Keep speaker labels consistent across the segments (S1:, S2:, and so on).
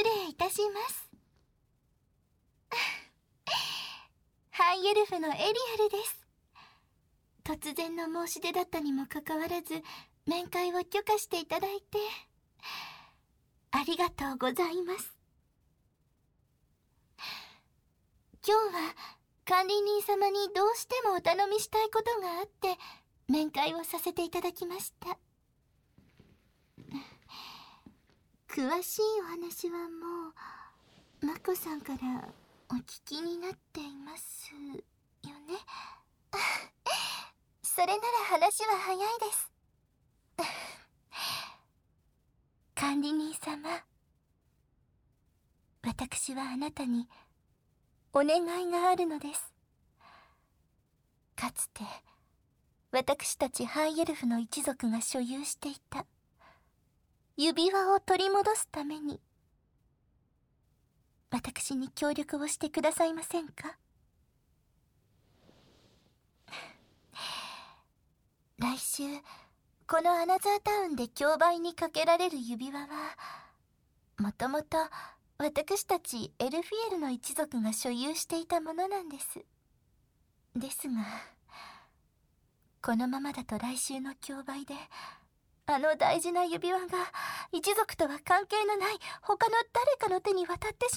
S1: 礼いたします。ハイエルフのエリアルです。突然の申し出だったにもかかわらず、面会を許可していただいて、ありがとうございます。今日は管理人様にどうしてもお頼みしたいことがあって、面会をさせていただきました。詳しいお話はもう、マコさんからお聞きになっていますよね。それなら話は早いです。管理人様、私はあなたにお願いがあるのです。かつて私たちハイエルフの一族が所有していた指輪を取り戻すために、私に協力をしてくださいませんか？来週このアナザータウンで競売にかけられる指輪は、もともと私たちエルフィエルの一族が所有していたものなんです。ですが、このままだと来週の競売で、あの大事な指輪が一族とは関係のない他の誰かの手に渡ってし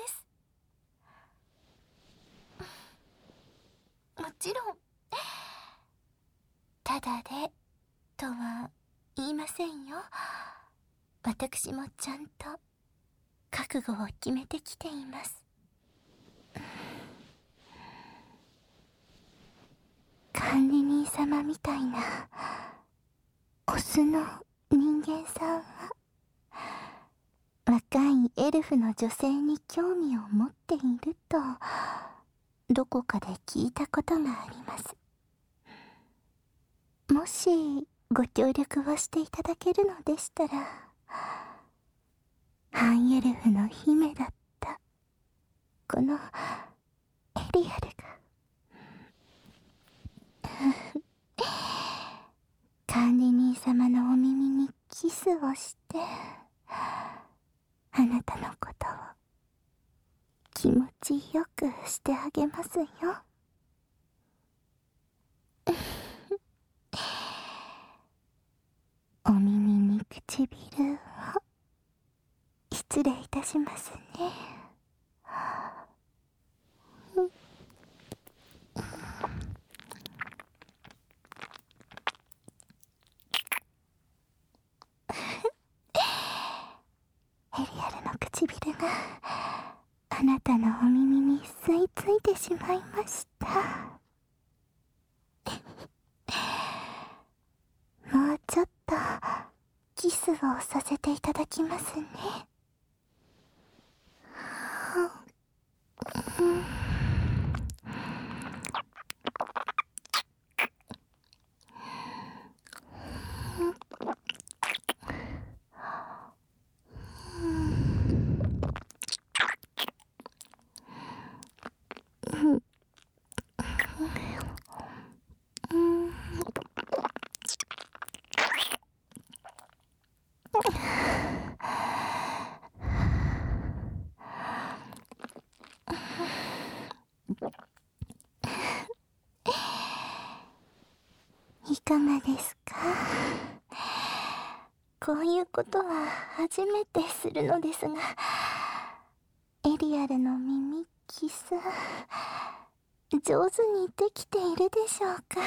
S1: まうんです。もちろん、ただでとは言いませんよ。私もちゃんと覚悟を決めてきています。管理人様みたいなオスの人間さんは、若いエルフの女性に興味を持っているとどこかで聞いたことがあります。もしご協力をしていただけるのでしたら、ハイエルフの姫だったこのエリアルが管理人様のお耳にキスをして、あなたのことを気持ちよくしてあげますよ。お耳に唇を失礼いたしますね。エリアルの唇があなたのお耳に吸い付いてしまいました。もうちょっとキスをさせていただきますね。いかがですか？こういうことは初めてするのですが、エリアルの耳キス、上手にできているでしょうか？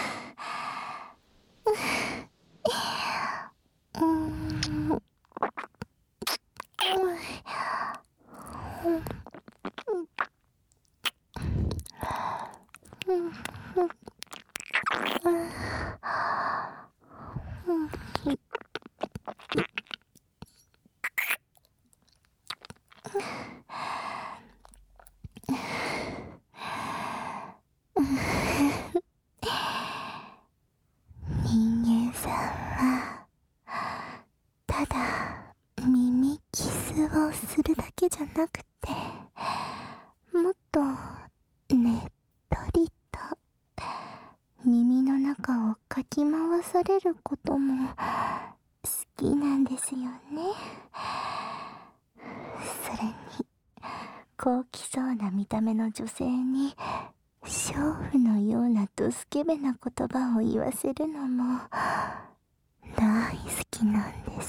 S1: 人間さんはただ耳キスをするだけじゃなくて、もっとねっとりと耳の中をかき回されることも好きなんですよね。 それに高貴そうな見た目の女性に娼婦のようなドスケベな言葉を言わせるのも大好きなんです。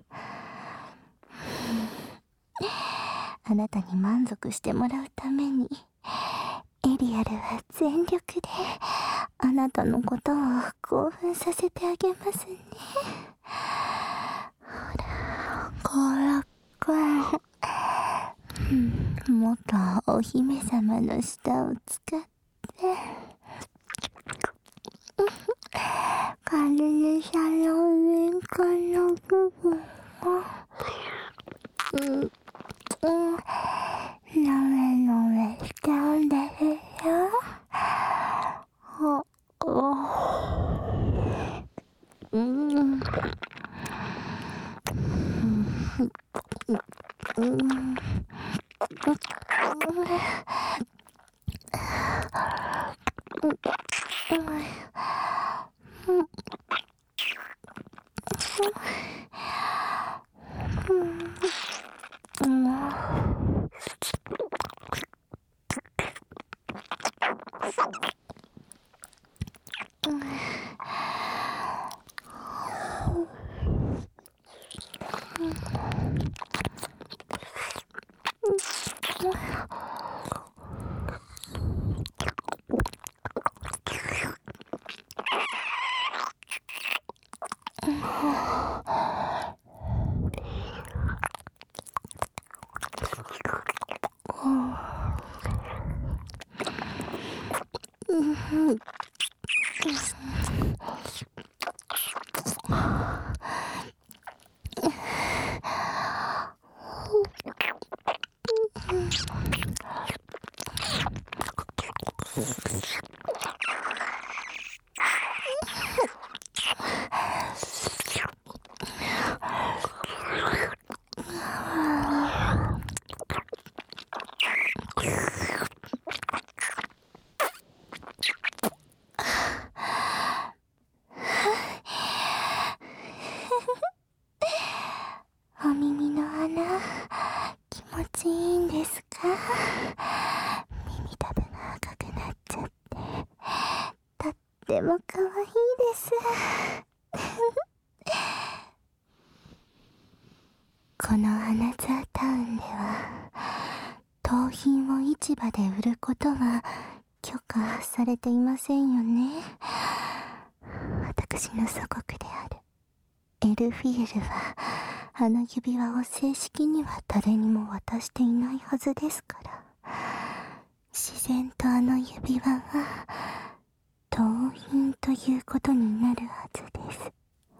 S1: あなたに満足してもらうためにエリアルは全力であなたのことを興奮させてあげますね。ほら、コロくん、もっとお姫様の舌を使ってカルネさんの上からの部分をなめなめしちゃうんですよ。お耳の穴、気持ちいいんですか？耳たぶが赤くなっちゃって、とっても可愛いです。このアナザータウンでは、盗品を市場で売ることは許可されていませんよね。私の祖国であるエルフィエルは、あの指輪を正式には誰にも渡していないはずですから、自然とあの指輪は盗品ということになるはずです。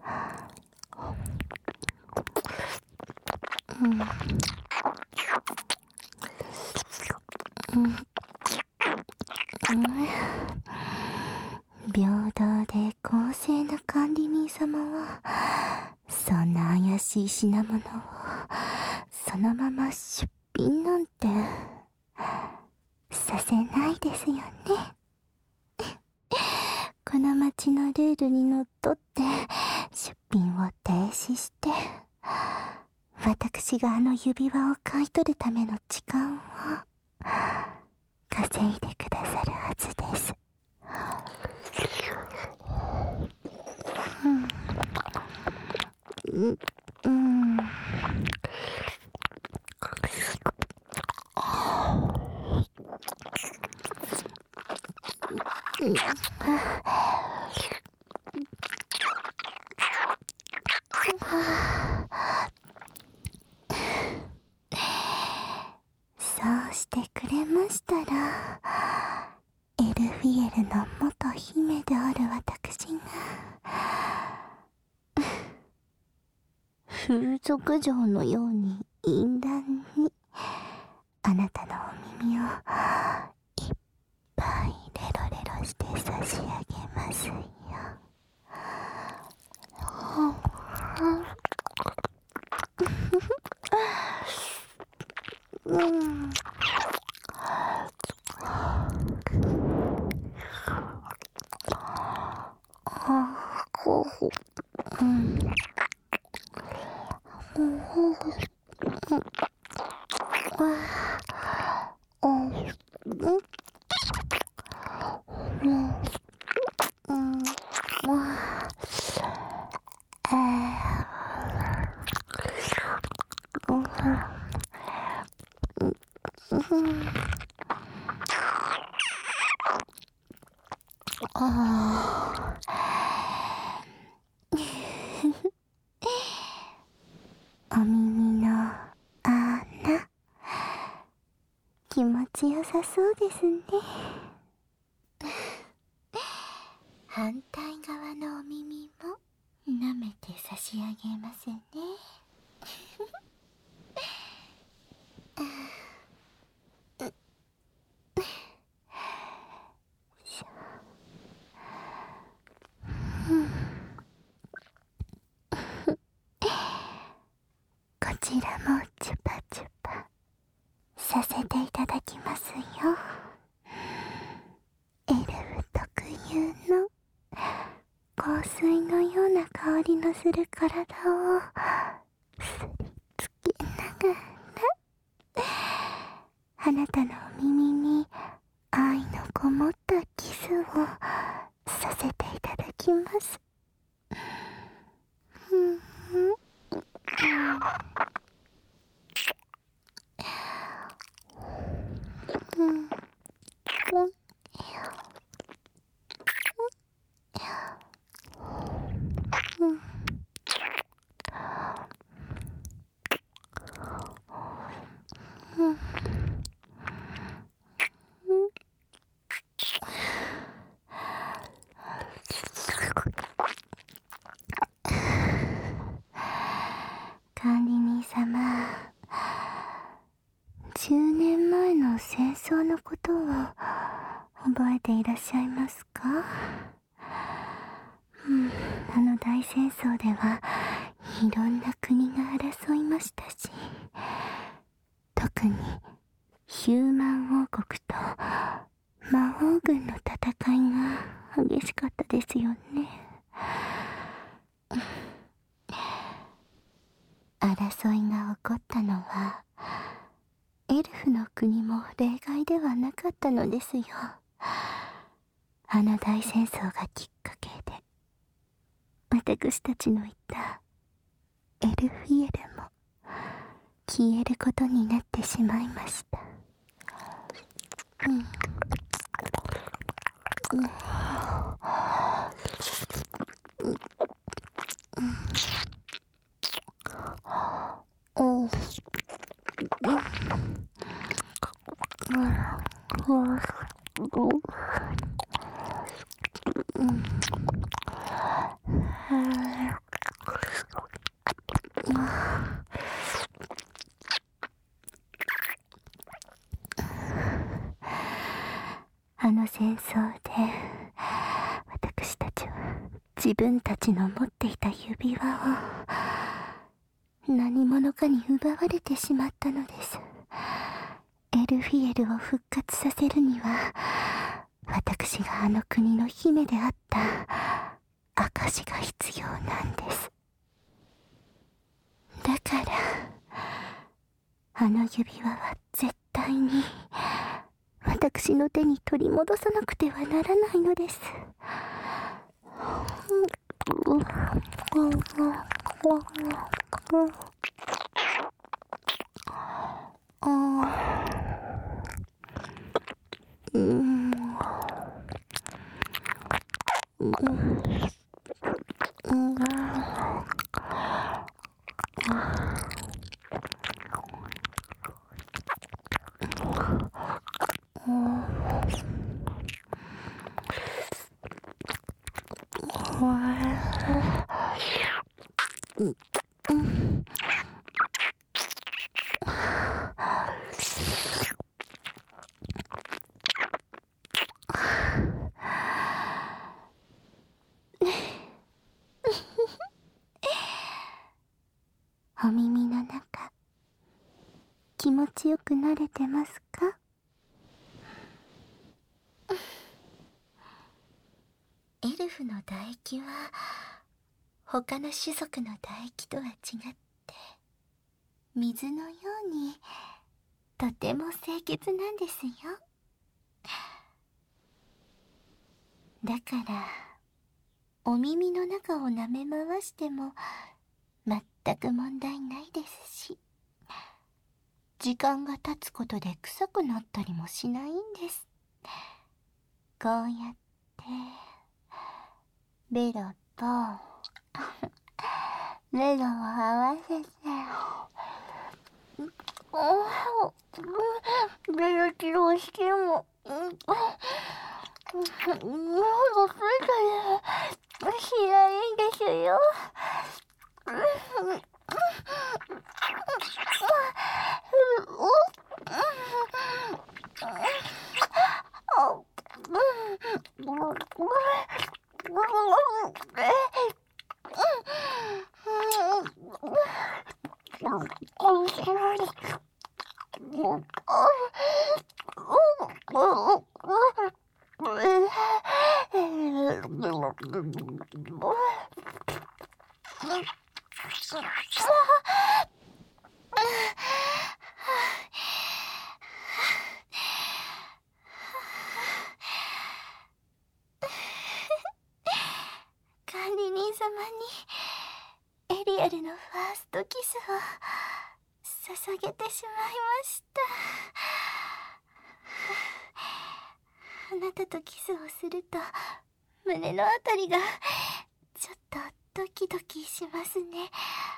S1: 平等で公正な管理人様は、そんな怪しい品物をそのまま出品なんてさせないですよね。この町のルールにのっとって出品を停止して、私があの指輪を買い取るための時間を稼いでくださるはずです。そうしてくれましたら、エルフィエルの元姫である私が風俗嬢のように淫乱にあなたのお耳をいっぱいレロレロして差し上げますよ。 お耳の穴、気持ちよさそうですね。反対側のお耳も舐めて差し上げますね。こちらもチュパチュパさせていただきますよ。エルフ特有の香水のような香りのする体をすりつけながら、あなたのお耳に愛のこもったキスをさせていただきます。管理人様、10年前の戦争のことを覚えていらっしゃいますか？あの大戦争ではいろんな国が争いましたし、特にヒューマン王国と魔王軍の戦いが激しかったですよね。争いが起こったのはエルフの国も例外ではなかったのですよ。あの大戦争がきっかけで私たちのいたエルフィエルも消えることになってしまいました。あの戦争で私たちは自分たちの持っていた指輪を何者かに奪われてしまったのです。エルフィエルを復活させるには私があの国の姫であった証が必要なんです。だからあの指輪は絶対に私の手に取り戻さなくてはならないのです。お耳の中、気持ちよく慣れてますか？エルフの唾液は他の種族の唾液とは違って水のようにとても清潔なんですよ。だからお耳の中を舐め回しても全く問題ないですし、時間が経つことで臭くなったりもしないんです。こうやってベロとベロを合わせて、ベロ治療しても喉ついたりしないんですよ。管理人様にエリアルのファーストキスを捧げてしまいました。あなたとキスをすると胸のあたりがちょっとドキドキしますね。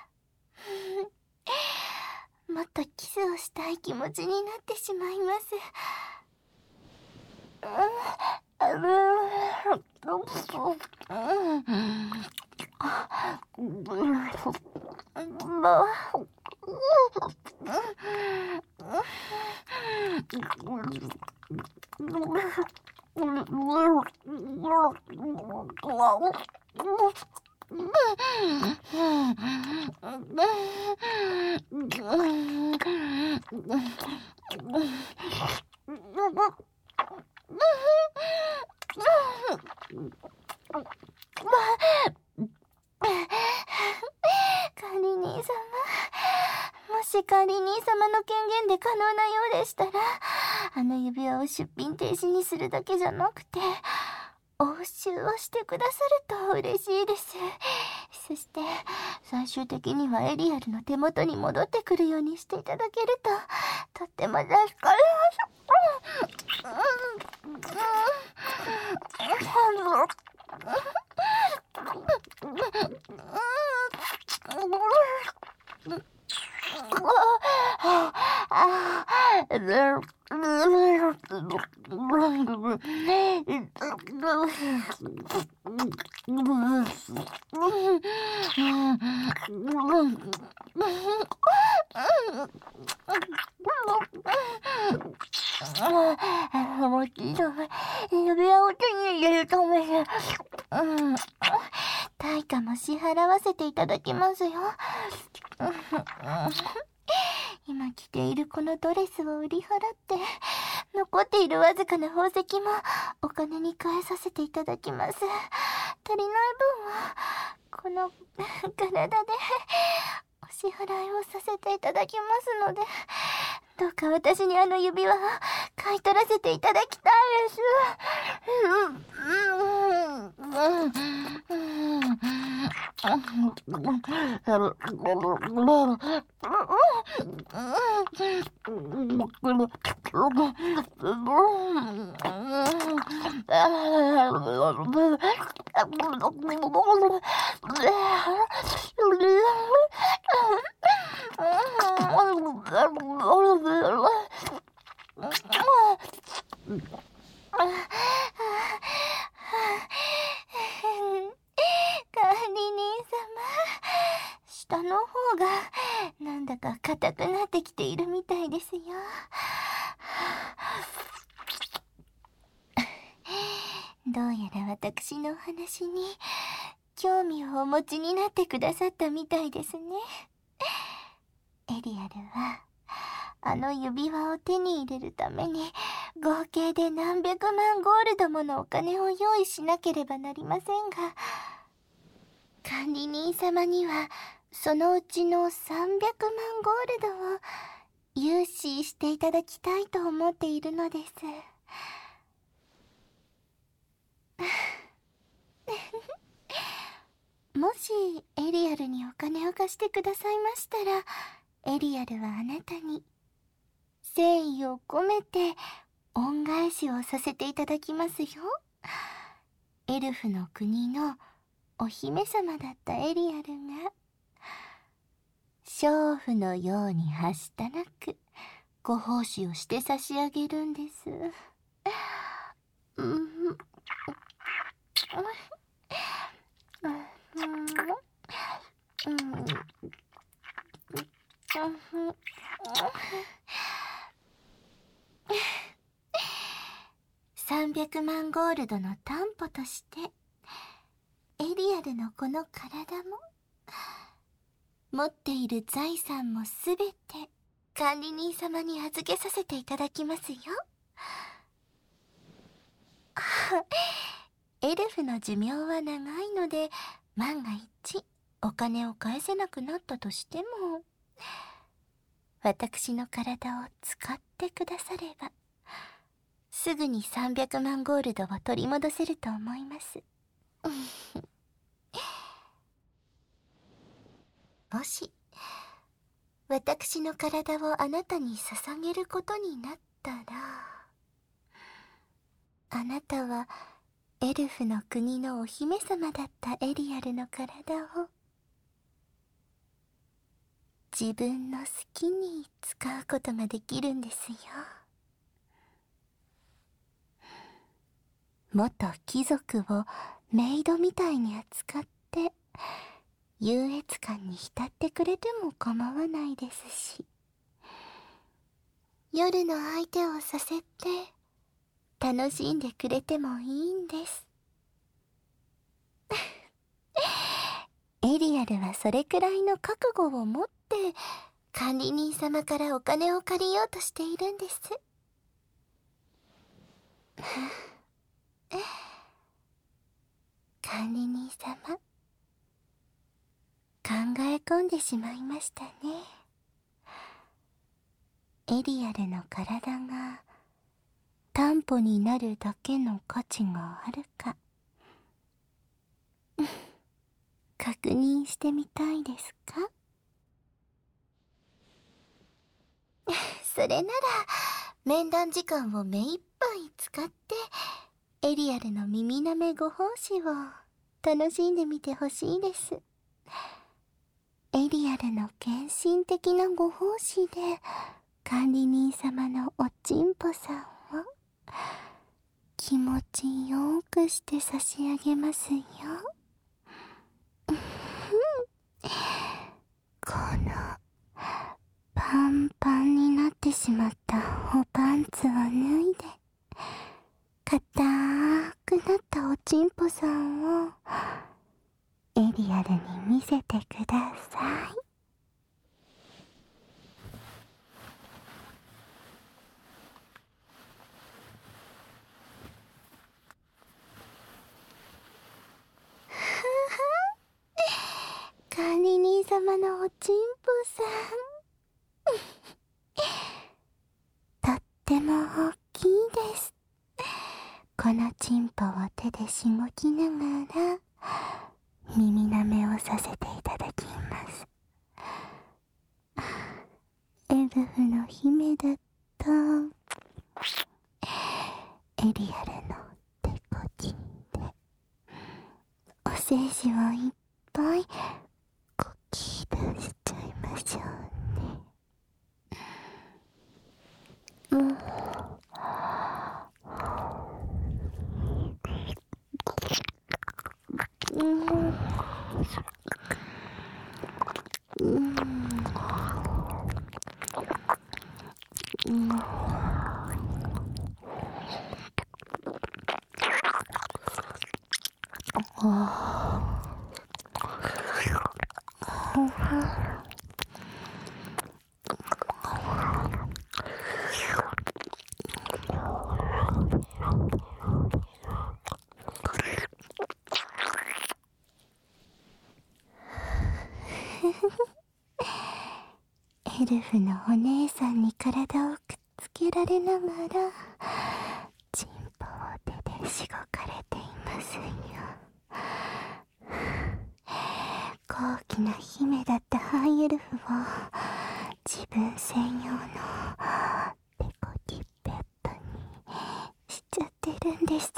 S1: もっとキスをしたい気持ちになってしまいます。管理人様、もし管理人様の権限で可能なようでしたら、あの指輪を出品停止にするだけじゃなくて押収をしてくださると嬉しいです。そして最終的にはエリアルの手元に戻ってくるようにしていただけるととっても助かります。もちろん指輪を手に入れるために対価も支払わせていただきますよ。今着ているこのドレスを売り払って残っているわずかな宝石もお金に換えさせていただきます。足りない分はこの体でお支払いをさせていただきますので、どうか私にあの指輪を買い取らせていただきたいです。管理人様、下の方がなんだか硬くなってきているみたいですよ。どうやら私のお話に興味をお持ちになってくださったみたいですね。エリアルはあの指輪を手に入れるために合計で何百万ゴールドものお金を用意しなければなりませんが、管理人様にはそのうちの300万ゴールドを融資していただきたいと思っているのです。もしエリアルにお金を貸してくださいましたら、エリアルはあなたに誠意を込めて恩返しをさせていただきますよ。エルフの国のお姫様だったエリアルが娼婦のようにはしたなくご奉仕をして差し上げるんです。300万ゴールドの担保としてエリアルのこの体も持っている財産もすべて管理人様に預けさせていただきますよ。エルフの寿命は長いので、万が一お金を返せなくなったとしても、私の体を使ってくださればすぐに300万ゴールドを取り戻せると思います。もし私の体をあなたに捧げることになったら、あなたはエルフの国のお姫様だったエリアルの体を自分の好きに使うことができるんですよ。元貴族をメイドみたいに扱って優越感に浸ってくれても構わないですし、夜の相手をさせて楽しんでくれてもいいんです。エリアルはそれくらいの覚悟を持って管理人様からお金を借りようとしているんです。管理人様、考え込んでしまいましたね。エリアルの体が担保になるだけの価値があるか確認してみたいですか？それなら面談時間を目いっぱい使ってエリアルの耳なめご奉仕を楽しんでみてほしいです。エリアルの献身的なご奉仕で管理人様のおちんぽさんを気持ちよくして差し上げますよ。このパンパンになってしまったおパンツを脱いで硬くなったおちんぽさんをエリアルに見せてください。管理人様のおちんぽさんとっても大きいです。このちんぽを手でしごきながら耳なめをさせていただきます。エルフの姫だったエリアルの手こきでお精子をいっぱいこき出しちゃいましょうね。エエルフのお姉さんに体をくっつけられながらチンポを手でしごかれていますよ。高貴な姫だったハイエルフを自分専用のデコキベッドにしちゃってるんです。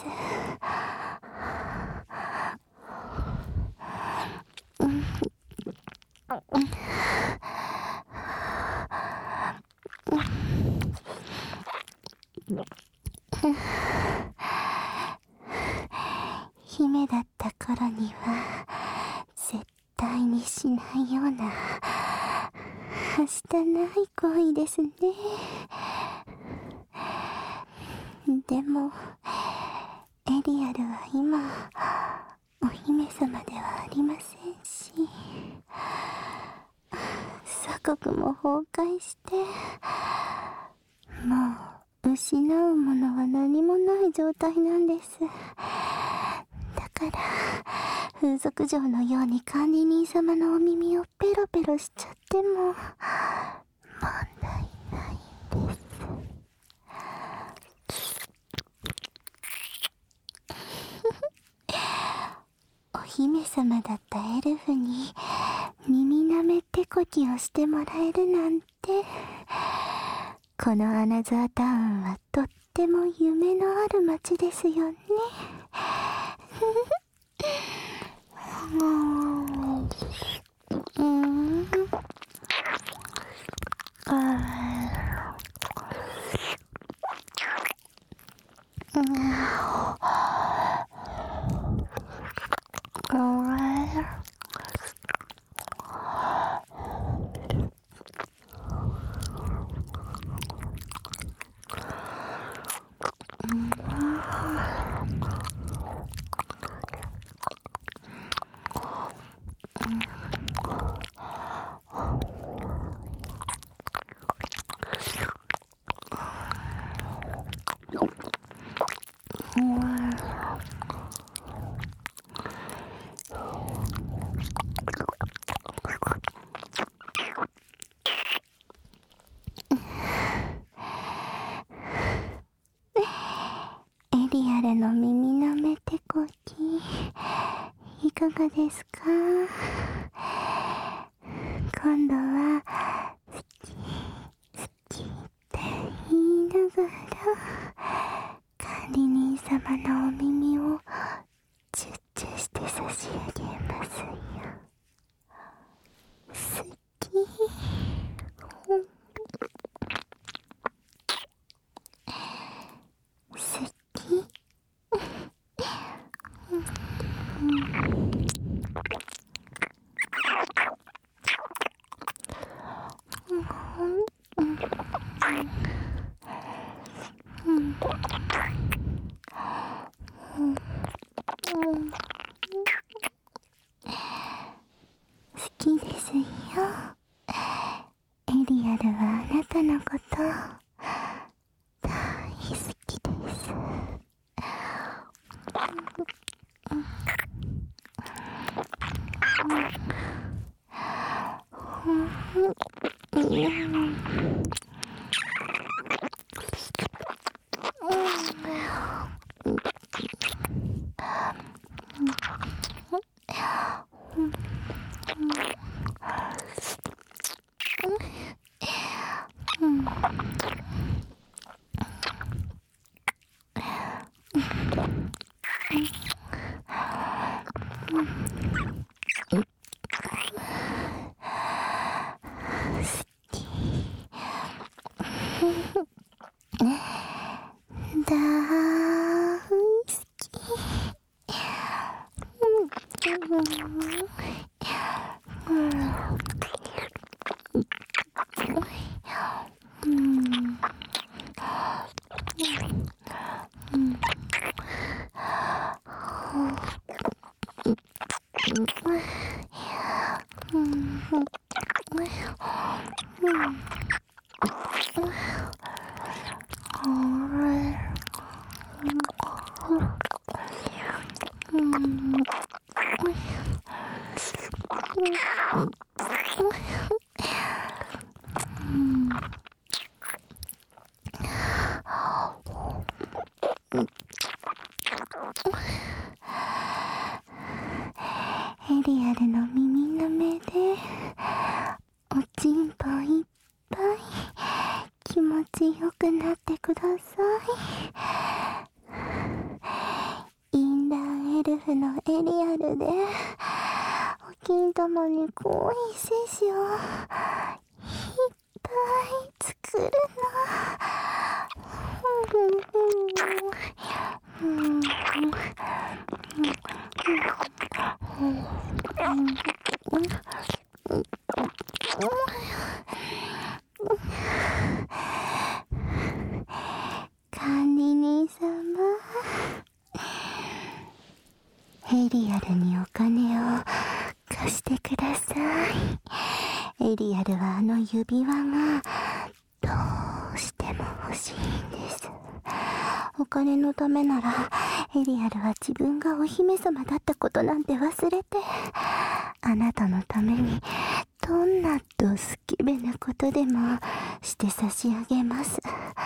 S1: 姫だった頃には絶対にしないようなはしたない行為ですね。でもエリアルは今お姫様ではありませんし、鎖国も崩壊してもう失うものは何もない状態なんです。だから風俗嬢のように管理人様のお耳をペロペロしちゃっても問題ないんです。お姫様だったエルフに耳なめ手こきをしてもらえるなんて、このアナザータウンはとっても夢のある街ですよね。エリアルの耳なめ手こきいかがですか？今度は好き好きって言いながら管理人様のお耳をチュッチュして差し上げますよ。好き。好きですよ。エリアルはあなたのこと大好きです。 リアルの耳の目でおちんぽいっぱい気持ちよくなってください。インラーエルフのエリアルでお金玉に濃い精子をいっぱい作るの。管理人様、エリアルにお金を貸してください。エリアルはあの指輪がどうしても欲しいんです。お金のためならエリアルは自分がお姫様だったことなんて忘れて、あなたのためにどんなドスケベなことでもして差し上げます。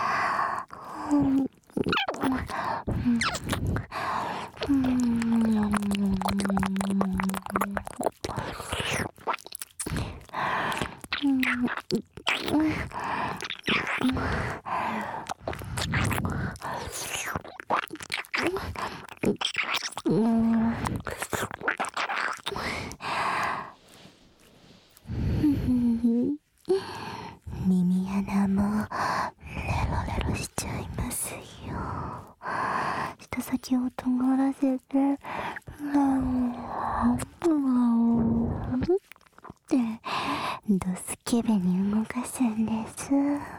S1: 耳穴もレロレロしちゃいますよ。舌先を尖らせてってドスケベに動かすんです。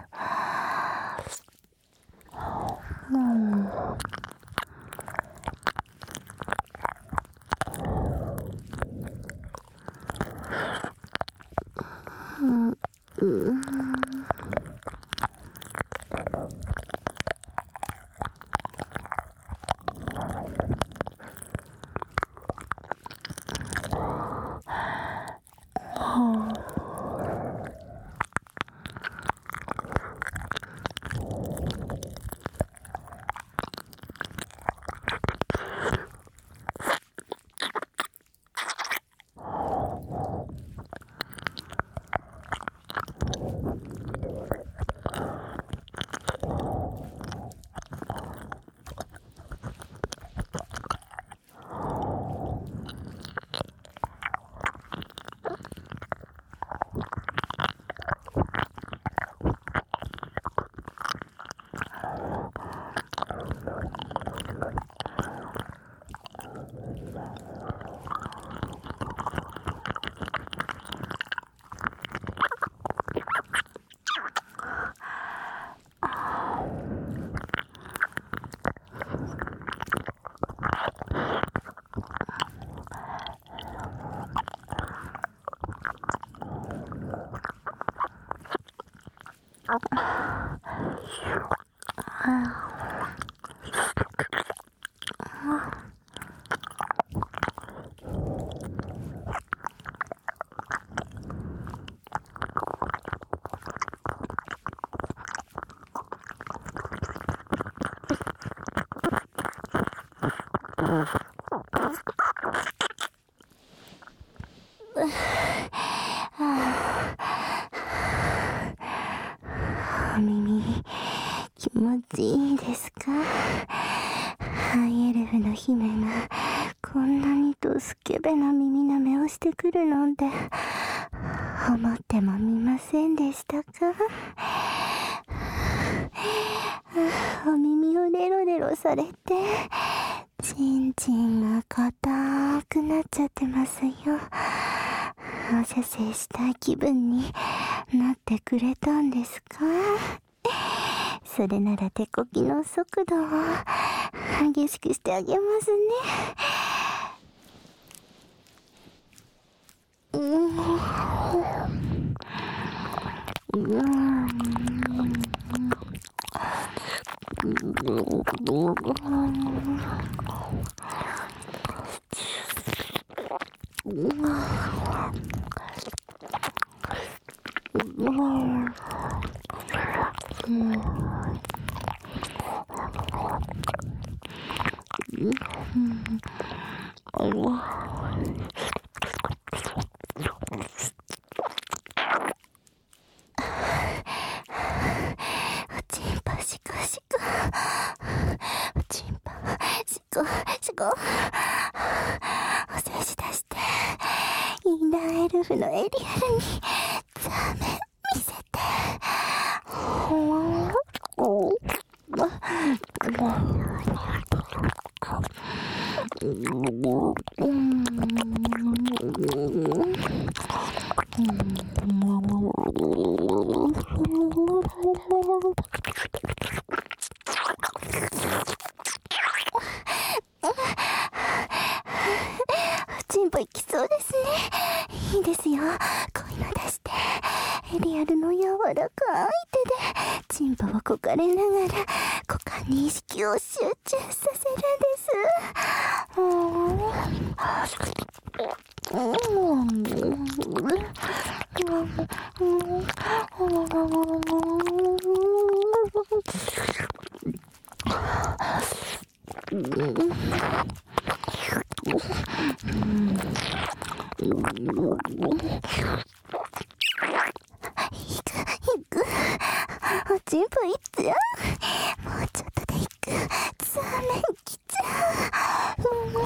S1: お耳気持ちいいですか？ハイエルフの姫がこんなにドスケベな耳なめをしてくるなんて思ってもみませんでしたか？お耳をレロレロされてチンチンが硬くなっちゃってますよ。お射精したい気分になってくれたんですか？それなら手こきの速度を激しくしてあげますね。 お静止出して、インナーエルフのエリアルにザーメン見せて。チンポいきそうですね。いいですよ。こういうの出して、エリアルの柔らかい手でチンポをこかれながら股間に意識を集中させるんです。おちんぽいっつよ。もうちょっとでいく。ザーメンきちゃう。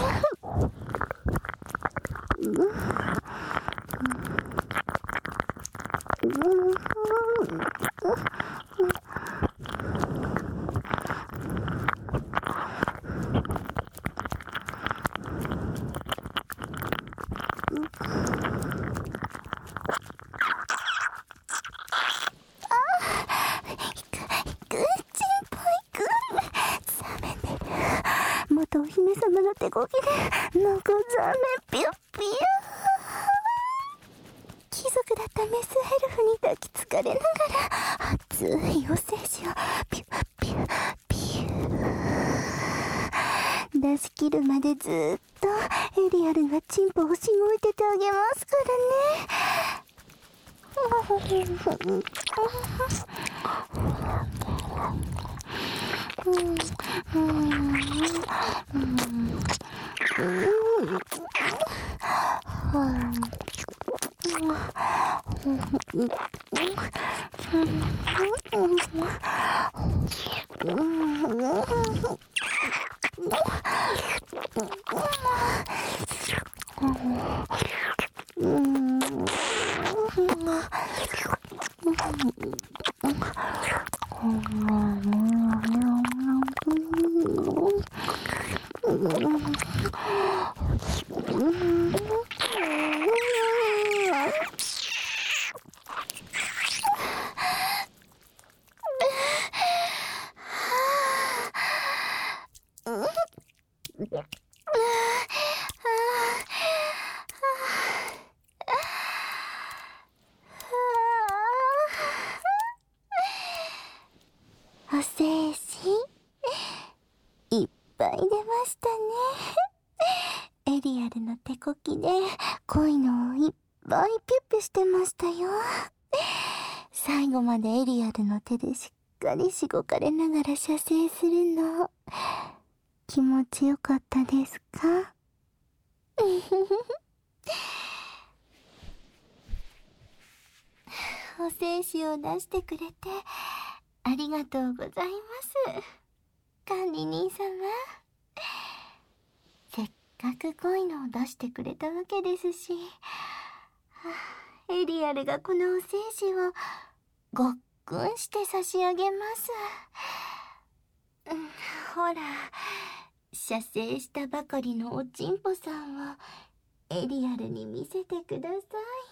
S1: 元お姫様の手こぎでなんかザーメンピュッピュー。貴族だったメスエルフに抱きつかれながら熱いお精子をピュッピュッピュー出し切るまでずーっとエリアルがチンポをしごいててあげますからね。お精子いっぱい出ましたね。エリアルの手こきで濃いのをいっぱいピュッピュしてましたよ。最後までエリアルの手でしっかりしごかれながら射精するの気持ちよかったですか？お精子を出してくれてありがとうございます。管理人様。せっかく濃いのを出してくれたわけですし、エリアルがこのお精子をごっくんして差し上げます。ほら、射精したばかりのおちんぽさんをエリアルに見せてください。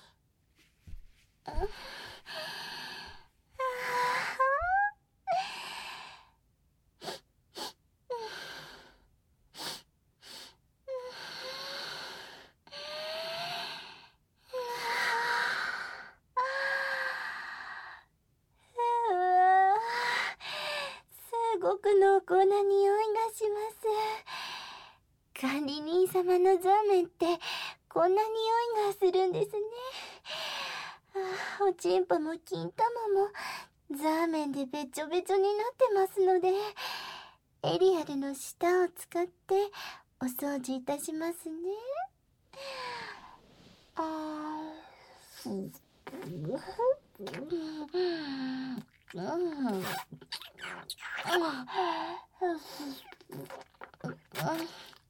S1: すごく濃厚な匂いがします。管理人様のザーメンってこんな匂いがするんですね。おちんぽも金玉もザーメンでべちょべちょになってますので、エリアルの舌を使ってお掃除いたしますね。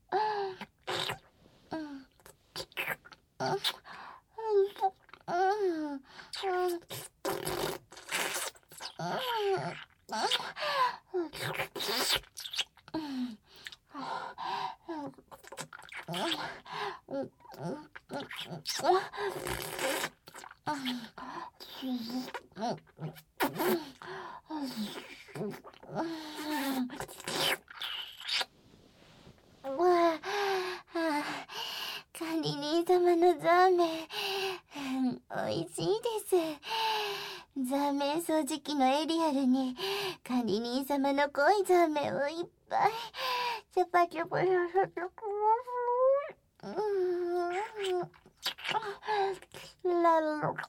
S1: 管理人様のザーメン、美味しいです。ザーメン掃除機のエリアルに管理人様の濃いザーメンをいっぱいチャパチャパさせてください。ラララ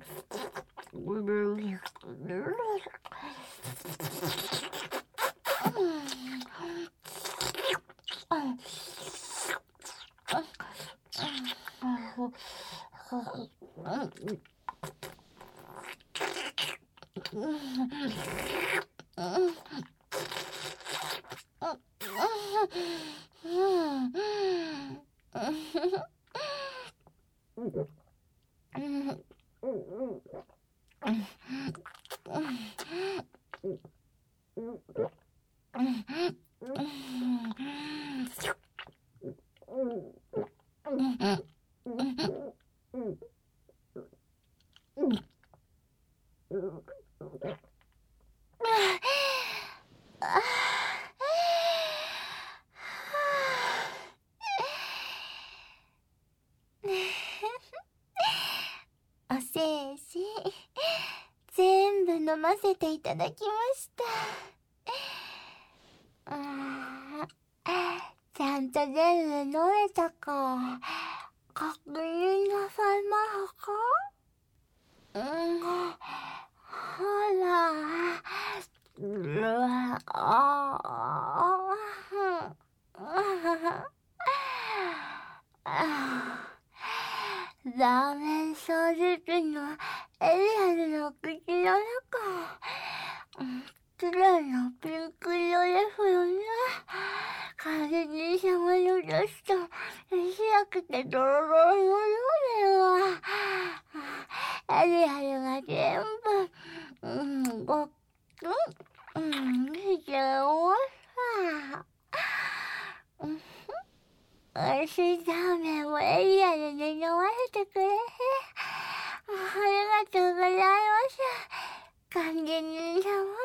S1: おせいし全部飲ませていただきました。ちゃんと全部飲めたか確認なさいますか？ほら、ラーメン掃除機のエリアルの口の中、綺麗なピンク色ですよね。管理人様の出した白くてドロドロのようでは、エリアルが全部、ごっくん、しちゃいました。美味しいラーメンをエリアルで飲ませてくれて、ありがとうございます。管理人様。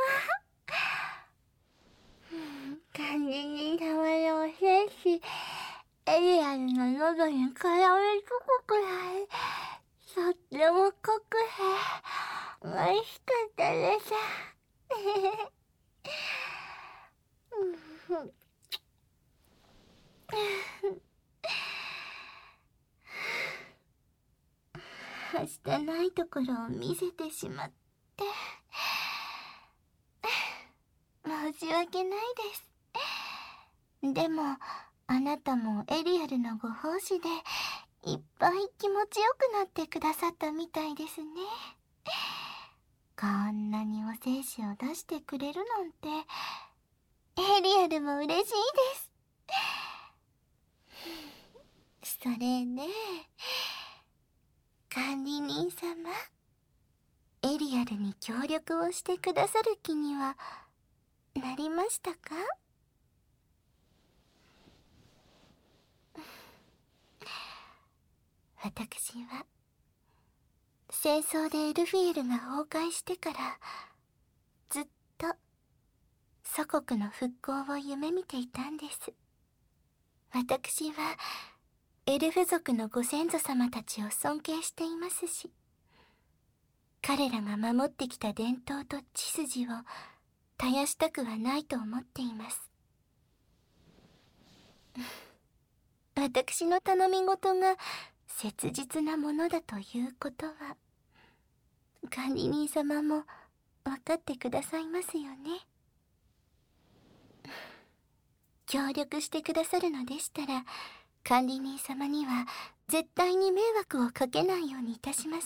S1: 管理人様のお精子、エリアルの喉に絡みつくくらい、とっても濃くて、美味しかったです。はしてないところを見せてしまって、申し訳ないです。でも、あなたもエリアルのご奉仕で、いっぱい気持ちよくなってくださったみたいですね。こんなにお精子を出してくれるなんて、エリアルも嬉しいです。それね、管理人様、エリアルに協力をしてくださる気にはなりましたか？私は戦争でエルフィエルが崩壊してからずっと祖国の復興を夢見ていたんです。私はエルフ族のご先祖様たちを尊敬していますし、彼らが守ってきた伝統と血筋を絶やしたくはないと思っています。私の頼み事が切実なものだということは、管理人様も分かってくださいますよね。協力してくださるのでしたら、管理人様には絶対に迷惑をかけないようにいたします。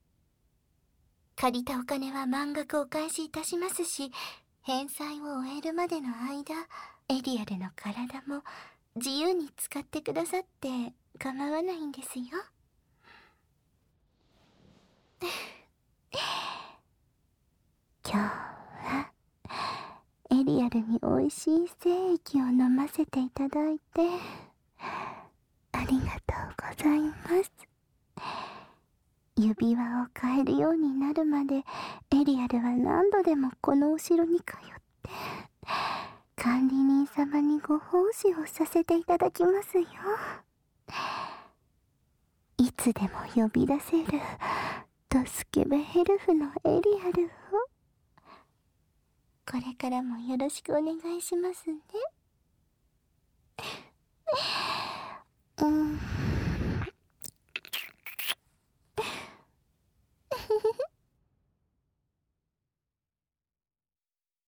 S1: 借りたお金は満額お返しいたしますし、返済を終えるまでの間、エリアルの体も自由に使ってくださって構わないんですよ。今日はエリアルに美味しい精液を飲ませていただいてありがとうございます。指輪を変えるようになるまでエリアルは何度でもこのお城に通って管理人様にご奉仕をさせていただきますよ。いつでも呼び出せるドスケベヘルフのエリアルをこれからもよろしくお願いしますね。